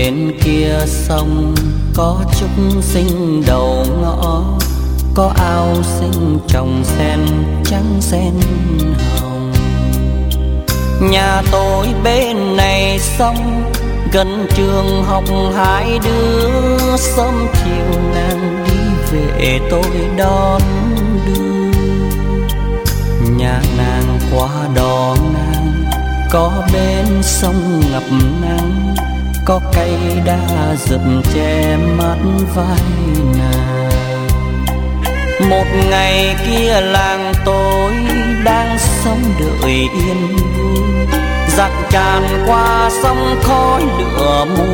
bên kia sông có trúc xinh đầu ngõ, có ao xinh trồng sen trắng sen hồng. Nhà tôi bên này sông, gần trường học hai đứa, sớm chiều nàng đi về tôi đón đưa. Nhà nàng qua đò ngang, có bên sông ngập nắng, có cây đa rực che mắt vai nàng. Một ngày kia làng tôi đang sống đợi yên vui, giặc tràn qua sông khói lửa mù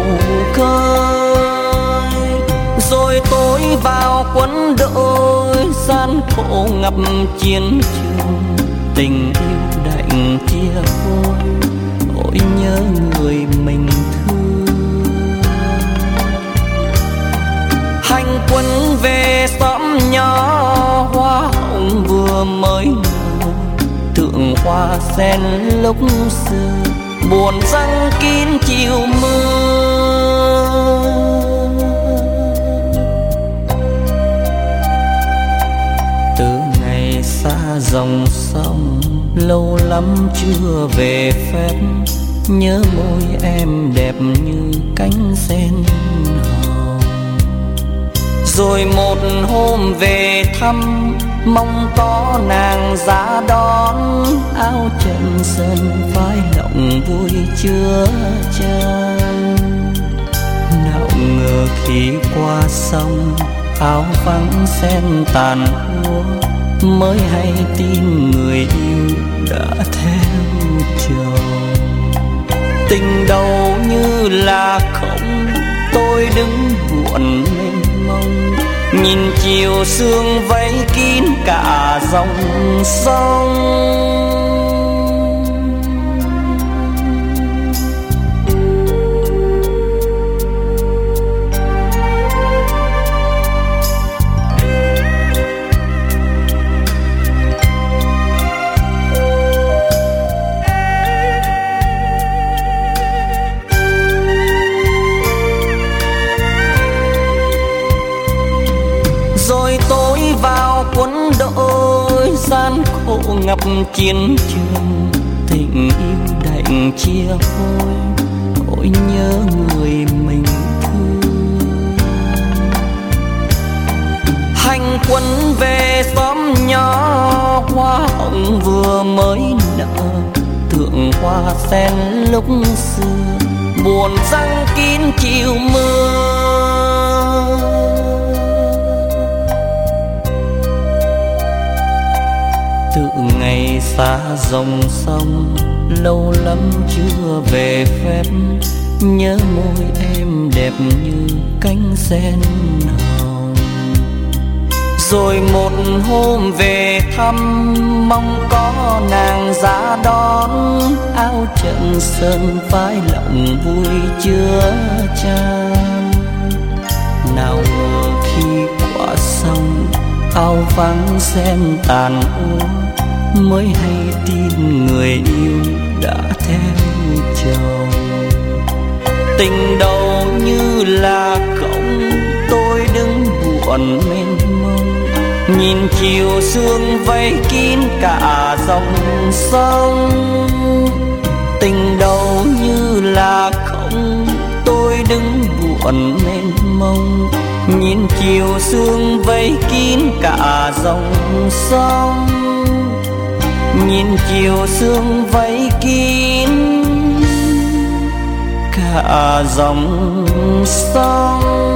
khơi. Rồi tôi vào quân đội, gian khổ ngập chiến trường, tình yêu đành chia phôi, ôi nhớ người mình thương. Hành quân về xóm nhỏ, hoa hồng vừa mới nở, thượng hoa sen lúc xưa buồn răng kín chiều mưa. Từ ngày xa dòng sông, lâu lắm chưa về phép, nhớ môi em đẹp như cánh sen hồng. Rồi một hôm về thăm, mong có nàng ra đón, áo trần sơn vai lộng vui chưa chan. Nào ngờ khi qua sông, áo vắng sen tàn úa, mới hay tin người yêu đã theo chồng. Tình đầu như là không, tôi đứng buồn mênh mông, nhìn chiều sương vây kín cả dòng sông. Rồi tôi vào quân đội, gian khổ ngập chiến trường, tình yêu đành chia phôi, ôi nhớ người mình thương. Hành quân về xóm nhỏ, hoa hồng vừa mới nở, thượng hoa sen lúc xưa buồn răng kín chiều mưa. Từ ngày xa dòng sông, lâu lắm chưa về phép, nhớ môi em đẹp như cánh sen hồng. Rồi một hôm về thăm, mong có nàng ra đón, áo trần sơn vai lộng vui chưa chan. Nào ngờ khi qua sông, áo vắng sen tàn úa, mới hay tin người yêu đã theo chồng. Tình đầu như là không, tôi đứng buồn mênh mông, nhìn chiều sương vây kín cả dòng sông. Tình đầu như là không, tôi đứng buồn mênh mông, nhìn chiều sương vây kín cả dòng sông. Nhìn chiều sương vây kín cả dòng sông.